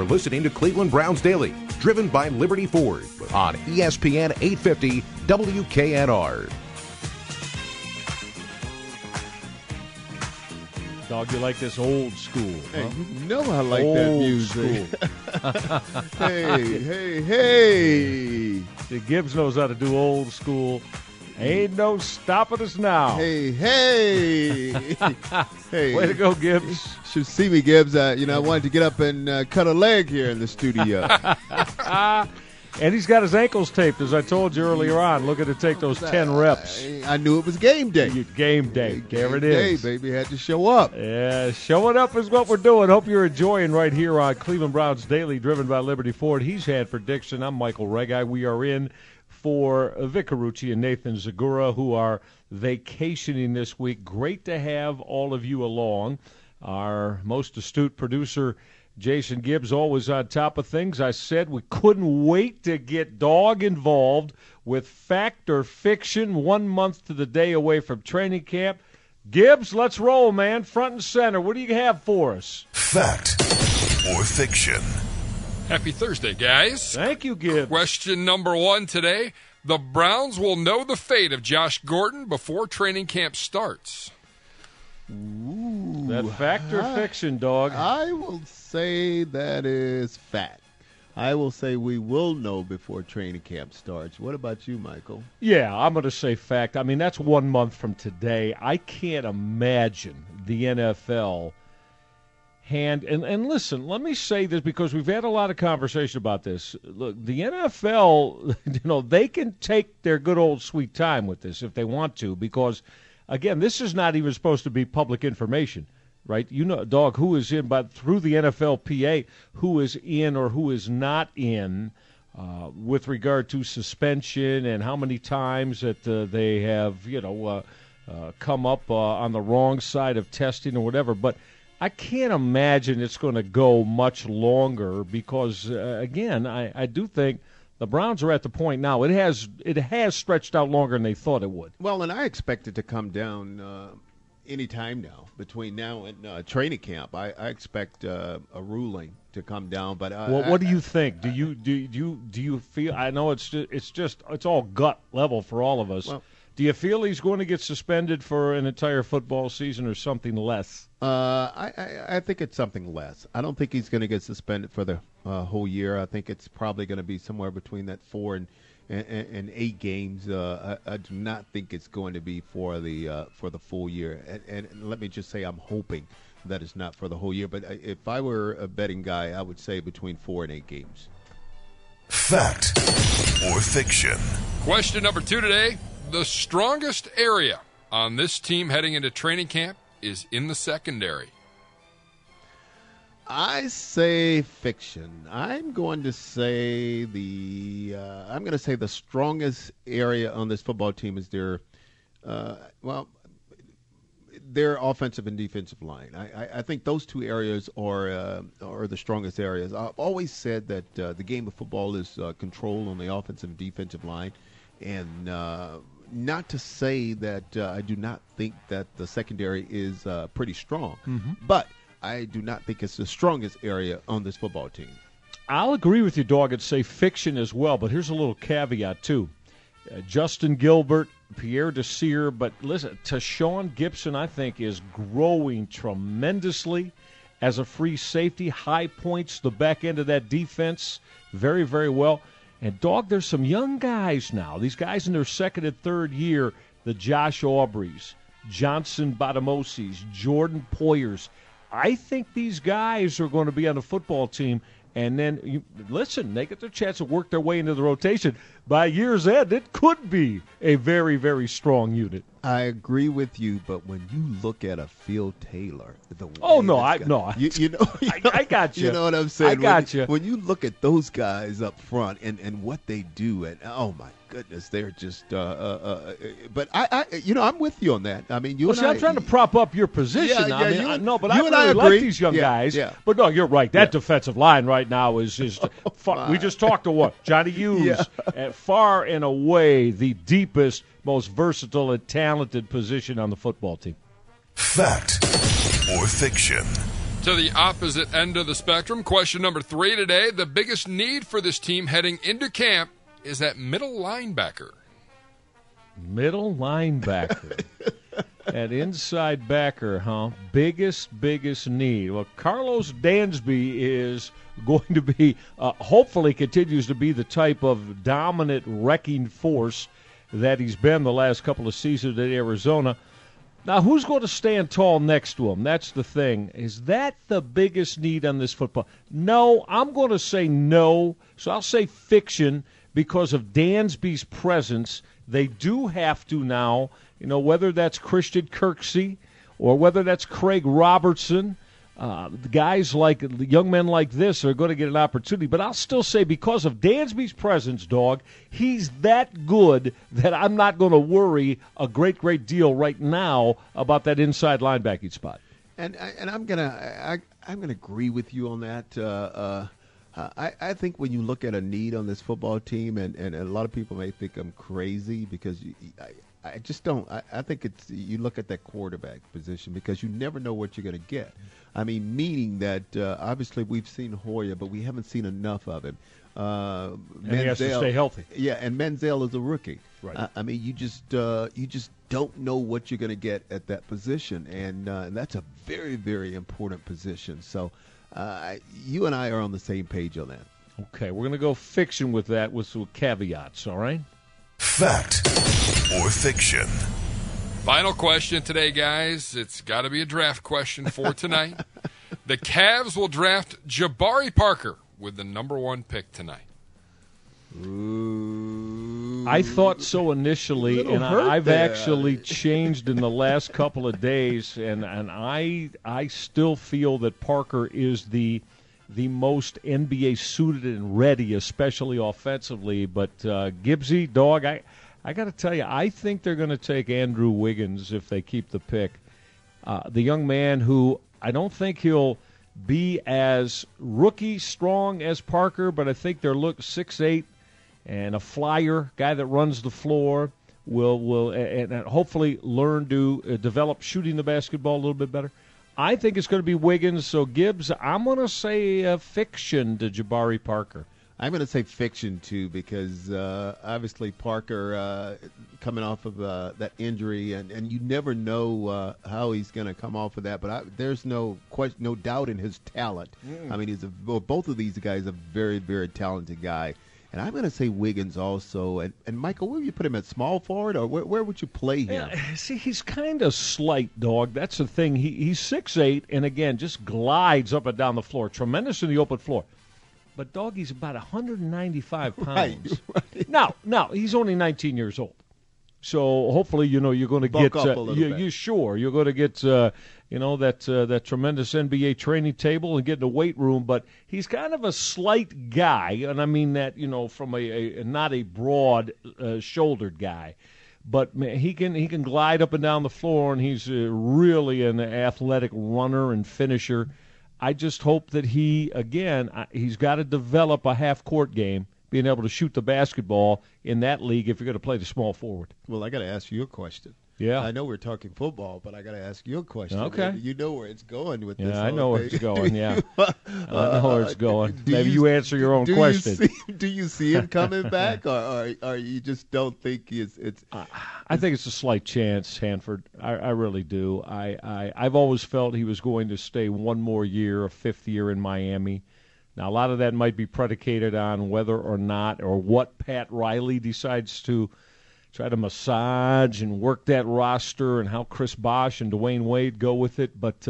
You're listening to Cleveland Browns Daily, driven by Liberty Ford on ESPN 850 WKNR. Dog, you like this old school, huh? Hey, you know I like old that music. hey. See, Gibbs knows how to do old school. Ain't no stopping us now. Hey. Hey. Way to go, Gibbs. Should see me, Gibbs. I wanted to get up and cut a leg here in the studio. And he's got his ankles taped, as I told you earlier on, looking to take those 10 reps. I knew it was game day. Game day. There it is. Game day, baby. Had to show up. Yeah, showing up is what we're doing. Hope you're enjoying right here on Cleveland Browns Daily, driven by Liberty Ford. He's Hanford Dixon. I'm Michael Regai. We are in for Vic Carucci and Nathan Zagura, who are vacationing this week. Great to have all of you along. Our most astute producer, Jason Gibbs, always on top of things. I said we couldn't wait to get Dog involved with Fact or Fiction, 1 month to the day away from training camp. Gibbs, let's roll, man. Front and center. What do you have for us? Fact or Fiction. Happy Thursday, guys. Thank you, Gibbs. Question number 1 today. The Browns will know the fate of Josh Gordon before training camp starts. Ooh, that fact or fiction, Dog? I will say that is fact. I will say we will know before training camp starts. What about you, Michael? Yeah, I'm going to say fact. I mean, that's 1 month from today. I can't imagine the NFL and listen, let me say this because we've had a lot of conversation about this. Look, the NFL, they can take their good old sweet time with this if they want to because, again, this is not even supposed to be public information, right? You know, Dog, who is in, but through the NFLPA, who is in or who is not in with regard to suspension and how many times that they have, come up on the wrong side of testing or whatever. But I can't imagine it's going to go much longer because, again, I do think the Browns are at the point now. It has stretched out longer than they thought it would. Well, and I expect it to come down any time now between now and training camp. I expect a ruling to come down. But what do you think? Do you feel? I know it's all gut level for all of us. Well, do you feel he's going to get suspended for an entire football season or something less? I think it's something less. I don't think he's going to get suspended for the whole year. I think it's probably going to be somewhere between that 4 and 8 games. I do not think it's going to be for the full year. And let me just say, I'm hoping that it's not for the whole year. But if I were a betting guy, I would say between 4 and 8 games. Fact or fiction. Question number 2 today. The strongest area on this team heading into training camp is in the secondary. I say fiction. I'm going to say the strongest area on this football team is their offensive and defensive line. I think those two areas are the strongest areas. I've always said that the game of football is control on the offensive and defensive line, and not to say that I do not think that the secondary is pretty strong, but I do not think it's the strongest area on this football team. I'll agree with you, Dog, and say fiction as well, but here's a little caveat, too. Justin Gilbert, Pierre Desir, but listen, Tashawn Gibson, I think, is growing tremendously as a free safety. High points the back end of that defense very, very well. And, Dog, there's some young guys now. These guys in their second and third year, the Josh Aubreys, Johnson Batamoses, Jordan Poyers. I think these guys are going to be on the football team. And then, they get their chance to work their way into the rotation. By year's end, it could be a very, very strong unit. I agree with you, but when you look at a Phil Taylor, I got you. You know what I'm saying? I got you. When you look at those guys up front and what they do, and oh my goodness, they're just. But I'm with you on that. I mean, I'm trying to prop up your position. Yeah, I really like these young guys. Yeah. But no, you're right. That defensive line right now is we just talked to Johnny Hughes, far and away the deepest, most versatile and talented position on the football team. Fact or fiction. To the opposite end of the spectrum, question number 3 today. The biggest need for this team heading into camp is that middle linebacker. Middle linebacker. That inside backer, huh? Biggest need. Well, Carlos Dansby is going to be, hopefully continues to be the type of dominant wrecking force that he's been the last couple of seasons at Arizona. Now, who's going to stand tall next to him? That's the thing. Is that the biggest need on this football? No, I'm going to say no. So I'll say fiction because of Dansby's presence. They do have to now, whether that's Christian Kirksey or whether that's Craig Robertson, guys like young men like this are going to get an opportunity. But I'll still say because of Dansby's presence, dog, he's that good that I'm not going to worry a great deal right now about that inside linebacking spot. And I'm gonna agree with you on that. I think when you look at a need on this football team, and a lot of people may think I'm crazy because I just don't. I think it's you look at that quarterback position because you never know what you're going to get. I mean, meaning that obviously we've seen Hoyer, but we haven't seen enough of him. And he has to stay healthy. Yeah, and Menzel is a rookie. Right. I mean, you just don't know what you're going to get at that position, and that's a very important position. So. You and I are on the same page on that. Okay, we're going to go fiction with that with some caveats, all right? Fact or fiction? Final question today, guys. It's got to be a draft question for tonight. The Cavs will draft Jabari Parker with the number 1 pick tonight. Ooh. I thought so initially, and I've actually changed in the last couple of days, and I still feel that Parker is the most NBA suited and ready, especially offensively. But Gibbsy, dog, I got to tell you, I think they're going to take Andrew Wiggins if they keep the pick. The young man who I don't think he'll be as rookie strong as Parker, but I think they're 6'8", and a flyer, guy that runs the floor, will and hopefully learn to develop shooting the basketball a little bit better. I think it's going to be Wiggins. So, Gibbs, I'm going to say fiction to Jabari Parker. I'm going to say fiction, too, because obviously Parker coming off of that injury, and you never know how he's going to come off of that. But there's no doubt in his talent. I mean, both of these guys are very talented guy. And I'm going to say Wiggins also. And Michael, where would you put him, at small forward, or where would you play him? Yeah, see, he's kind of slight, dog. That's the thing. He's 6'8", and, again, just glides up and down the floor. Tremendous in the open floor. But, dog, he's about 195 pounds. Right. Now, he's only 19 years old. So, hopefully, you're going to get up a little bit. You're going to get that tremendous NBA training table and get in the weight room. But he's kind of a slight guy, and I mean that from a not a broad shouldered guy. But man, he can glide up and down the floor, and he's really an athletic runner and finisher. I just hope that he's got to develop a half-court game, being able to shoot the basketball in that league if you're going to play the small forward. Well, I got to ask you a question. Yeah. I know we're talking football, but I got to ask you a question. Okay. You know where it's going with this. Yeah, I know where it's going, yeah. I know where it's going. Maybe you answer your own question. Do you see him coming back, or you just don't think it's I think it's a slight chance, Hanford. I really do. I've always felt he was going to stay one more year, a 5th year in Miami. Now, a lot of that might be predicated on whether or not or what Pat Riley decides to try to massage and work that roster and how Chris Bosh and Dwayne Wade go with it. But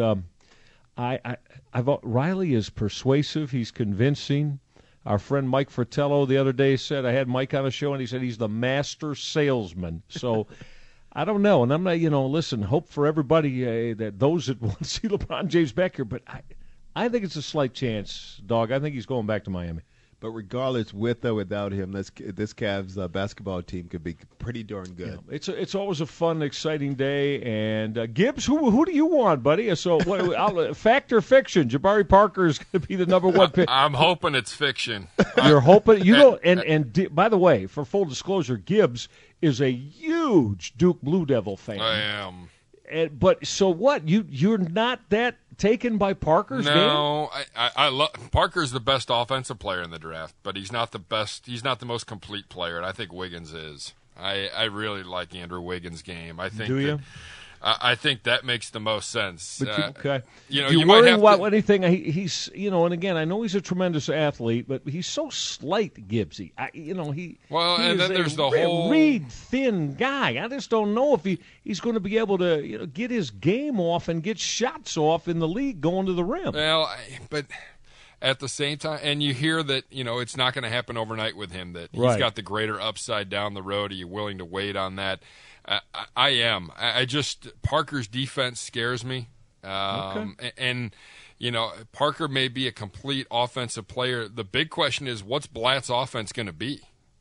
Riley is persuasive. He's convincing. Our friend Mike Fratello the other day said, I had Mike on a show, and he said he's the master salesman. So I don't know. And I'm not, listen, hope for everybody that those that want to see LeBron James back here. But I think it's a slight chance, dog. I think he's going back to Miami. But regardless, with or without him, this Cavs basketball team could be pretty darn good. Yeah, it's always a fun, exciting day. And Gibbs, who do you want, buddy? So, fact or fiction? Jabari Parker is going to be the number 1 pick. I'm hoping it's fiction. You're hoping you don't. And by the way, for full disclosure, Gibbs is a huge Duke Blue Devil fan. I am. But so what? You're not that taken by Parker's game? No, I love Parker's the best offensive player in the draft, but he's not the best. He's not the most complete player, and I think Wiggins is. I really like Andrew Wiggins' game. I think. Do you? I think that makes the most sense. Okay. You know, Do you might worry have about to, anything? He's, and again, I know he's a tremendous athlete, but he's so slight, Gibbsy. Well, and then there's the whole reed thin guy. I just don't know if he's going to be able to, get his game off and get shots off in the league going to the rim. Well, but at the same time, and you hear that, it's not going to happen overnight with him, that he's got the greater upside down the road. Are you willing to wait on that? I am. I just Parker's defense scares me, and Parker may be a complete offensive player. The big question is, what's Blatt's offense going to be?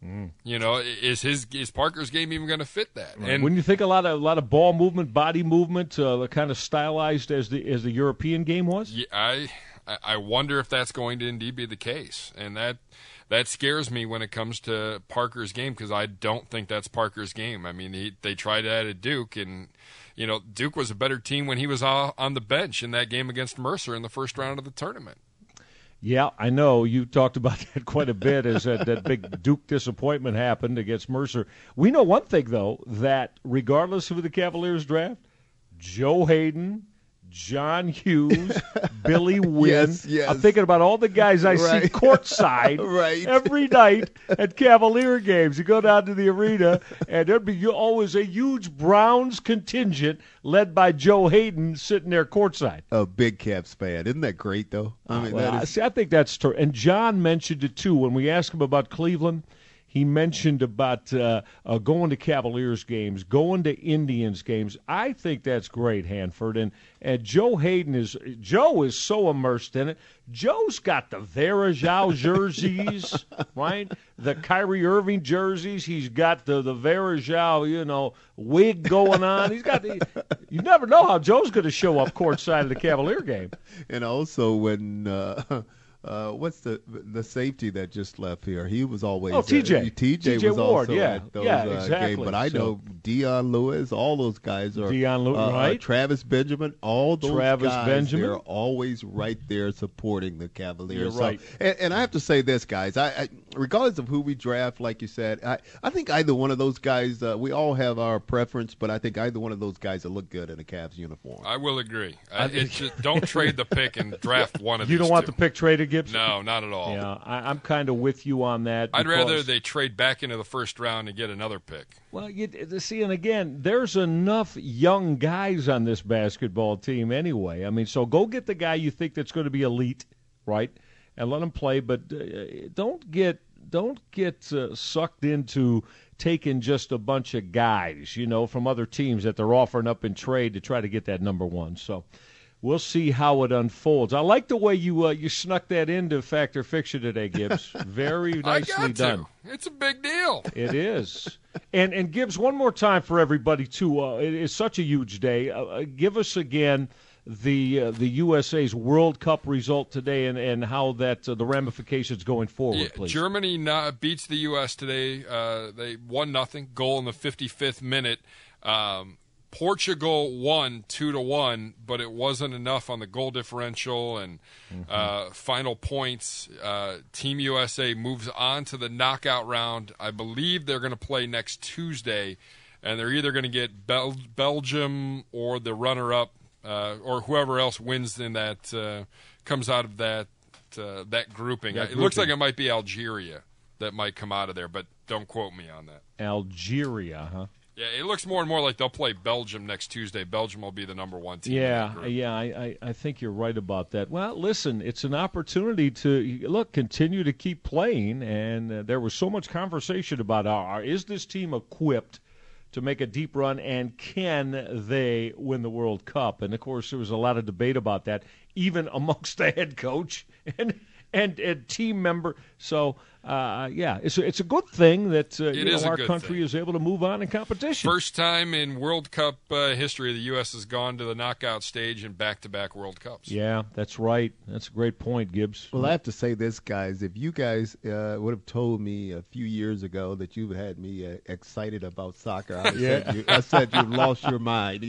Is Parker's game even going to fit that? Right. And when you think a lot of ball movement, body movement, kind of stylized as the European game was. Yeah, I wonder if that's going to indeed be the case, and that scares me when it comes to Parker's game, because I don't think that's Parker's game. I mean, they tried that at Duke, and Duke was a better team when he was on the bench in that game against Mercer in the first round of the tournament. Yeah, I know. You talked about that quite a bit as that big Duke disappointment happened against Mercer. We know one thing, though, that regardless of who the Cavaliers draft, Joe Hayden, John Hughes, Billy Wynn. Yes. I'm thinking about all the guys I see courtside every night at Cavalier games. You go down to the arena, and there'd be always a huge Browns contingent led by Joe Hayden sitting there courtside. A big Cavs fan. Isn't that great, though? I mean, I think that's true. And John mentioned it, too. When we asked him about Cleveland, he mentioned about going to Cavaliers games, going to Indians games. I think that's great, Hanford. And Joe Hayden is so immersed in it. Joe's got the Vera Zhao jerseys, right? The Kyrie Irving jerseys. He's got the Vera Zhao, wig going on. He's got you never know how Joe's going to show up courtside of the Cavalier game. And also when what's the safety that just left here? He was always TJ was Ward, also at those exactly. games. But I know Dion Lewis, all those guys are Dion Lewis, right? Travis Benjamin, all those guys. Benjamin. They're always right there supporting the Cavaliers. You're right. And I have to say this, guys. I regardless of who we draft, like you said, I think either one of those guys. We all have our preference, but I think either one of those guys will look good in a Cavs uniform. I will agree. Don't trade the pick and draft one of these. You don't want the pick traded, Gibson? No, not at all. Yeah, I'm kind of with you on that. I'd rather they trade back into the first round and get another pick. Well, see, and again, there's enough young guys on this basketball team anyway. I mean, so go get the guy you think that's going to be elite, right, and let him play. But don't get sucked into taking just a bunch of guys, from other teams that they're offering up in trade to try to get that number one. So we'll see how it unfolds. I like the way you snuck that into Fact or Fiction today, Gibbs. Very nicely done. It's a big deal. It is. And Gibbs, one more time for everybody, too. It is such a huge day. Give us again the USA's World Cup result today and how that the ramifications going forward, please. Germany beats the U.S. today. They 1-0, goal in the 55th minute. Portugal won 2-1, but it wasn't enough on the goal differential and final points. Team USA moves on to the knockout round. I believe they're going to play next Tuesday, and they're either going to get Belgium or the runner-up, or whoever else wins in that comes out of that grouping. It looks like it might be Algeria that might come out of there, but don't quote me on that. Algeria, huh? Yeah, it looks more and more like they'll play Belgium next Tuesday. Belgium will be the number one team. I think you're right about that. Well, listen, it's an opportunity to continue to keep playing, and there was so much conversation about is this team equipped to make a deep run, and can they win the World Cup? And of course, there was a lot of debate about that, even amongst the head coach and team member. So, it's a good thing that our country is able to move on in competition. First time in World Cup history the U.S. has gone to the knockout stage in back-to-back World Cups. Yeah, that's right. That's a great point, Gibbs. Well, I have to say this, guys. If you guys would have told me a few years ago that you had me excited about soccer, I said you've lost your mind.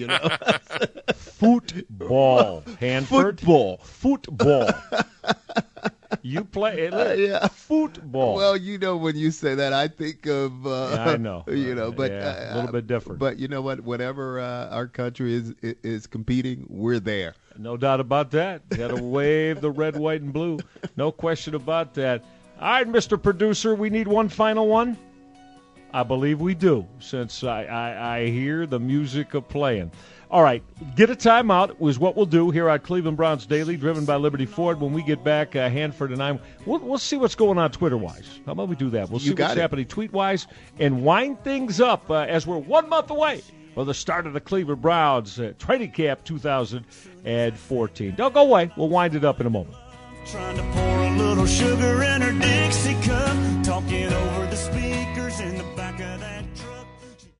Football, Hanford. Football. You play football. Well, when you say that, I think of I know. But a little bit different. But you know what? Whenever our country is competing, we're there. No doubt about that. Got to wave the red, white, and blue. No question about that. All right, Mr. Producer, we need one final one. I believe we do, since I hear the music of playing. All right, get a timeout is what we'll do here at Cleveland Browns Daily, driven by Liberty Ford. When we get back, Hanford and I, we'll see what's going on Twitter-wise. How about we do that? We'll see what's happening tweet-wise and wind things up as we're 1 month away for the start of the Cleveland Browns training camp 2014. Don't go away. We'll wind it up in a moment. Trying to pour a little sugar in her Dixie cup, talking over the speakers in the back of that.